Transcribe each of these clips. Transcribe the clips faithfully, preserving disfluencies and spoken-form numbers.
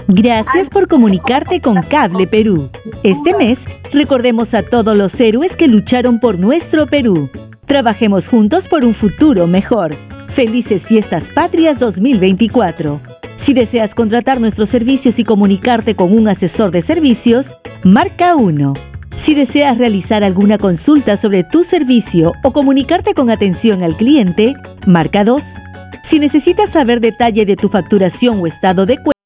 Gracias por comunicarte con Cable Perú. Este mes, recordemos a todos los héroes que lucharon por nuestro Perú. Trabajemos juntos por un futuro mejor. Felices Fiestas Patrias dos mil veinticuatro. Si deseas contratar nuestros servicios y comunicarte con un asesor de servicios, marca uno. Si deseas realizar alguna consulta sobre tu servicio o comunicarte con atención al cliente, marca dos. Si necesitas saber detalle de tu facturación o estado de cuenta,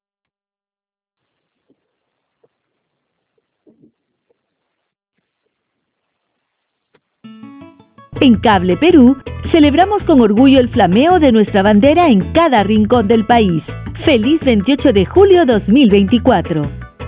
en Cable Perú, celebramos con orgullo el flameo de nuestra bandera en cada rincón del país. ¡Feliz veintiocho de julio dos mil veinticuatro!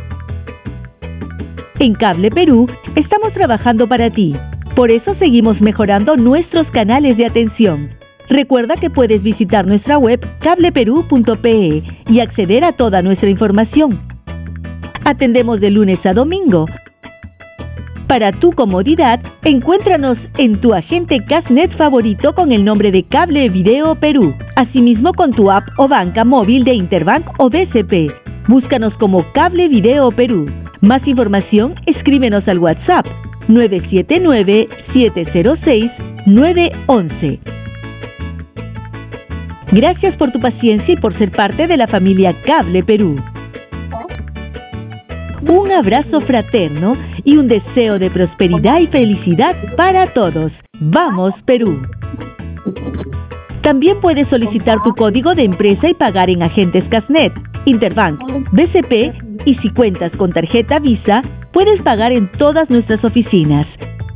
En Cable Perú, estamos trabajando para ti. Por eso seguimos mejorando nuestros canales de atención. Recuerda que puedes visitar nuestra web cable perú punto pe y acceder a toda nuestra información. Atendemos de lunes a domingo. Para tu comodidad, encuéntranos en tu agente Casnet favorito con el nombre de Cable Video Perú, asimismo con tu app o banca móvil de Interbank o B C P. Búscanos como Cable Video Perú. Más información, escríbenos al WhatsApp nueve siete nueve, siete cero seis, nueve uno uno. Gracias por tu paciencia y por ser parte de la familia Cable Perú. Un abrazo fraterno y un deseo de prosperidad y felicidad para todos. ¡Vamos, Perú! También puedes solicitar tu código de empresa y pagar en agentes Casnet, Interbank, B C P y si cuentas con tarjeta Visa, puedes pagar en todas nuestras oficinas.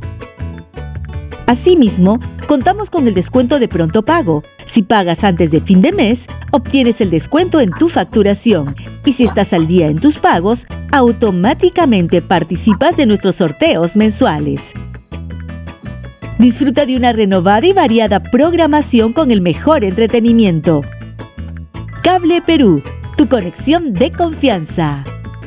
Asimismo, contamos con el descuento de pronto pago. Si pagas antes de fin de mes, obtienes el descuento en tu facturación. Y si estás al día en tus pagos, automáticamente participas de nuestros sorteos mensuales. Disfruta de una renovada y variada programación con el mejor entretenimiento. Cable Perú, tu conexión de confianza.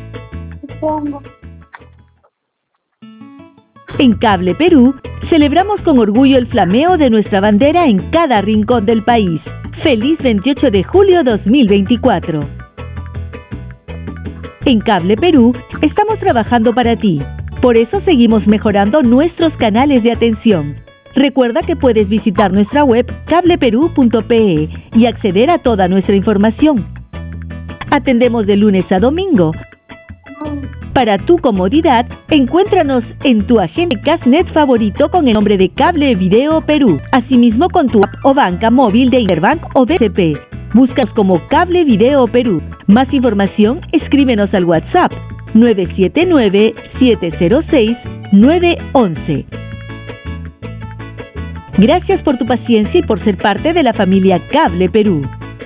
En Cable Perú, celebramos con orgullo el flameo de nuestra bandera en cada rincón del país. ¡Feliz veintiocho de julio dos mil veinticuatro! En Cable Perú, estamos trabajando para ti. Por eso seguimos mejorando nuestros canales de atención. Recuerda que puedes visitar nuestra web cable perú punto pe y acceder a toda nuestra información. Atendemos de lunes a domingo. Para tu comodidad, encuéntranos en tu agente Casnet favorito con el nombre de Cable Video Perú, asimismo con tu app o banca móvil de Interbank o B C P. Búscanos como Cable Video Perú. Más información, escríbenos al WhatsApp nueve siete nueve, siete cero seis, nueve uno uno. Gracias por tu paciencia y por ser parte de la familia Cable Perú.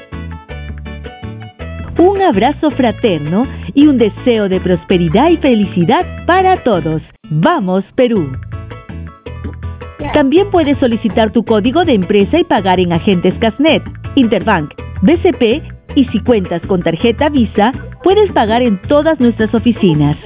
Un abrazo fraterno y un deseo de prosperidad y felicidad para todos. ¡Vamos, Perú! También puedes solicitar tu código de empresa y pagar en agentes Casnet, Interbank, B C P y si cuentas con tarjeta Visa, puedes pagar en todas nuestras oficinas.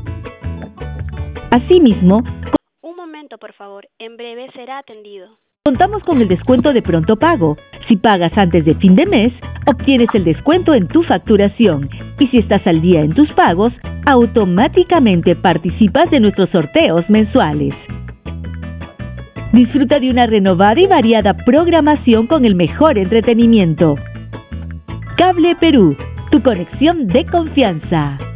Asimismo, un momento, por favor. En breve será atendido. Contamos con el descuento de pronto pago. Si pagas antes de fin de mes, obtienes el descuento en tu facturación. Y si estás al día en tus pagos, automáticamente participas de nuestros sorteos mensuales. Disfruta de una renovada y variada programación con el mejor entretenimiento. Cable Perú, tu conexión de confianza.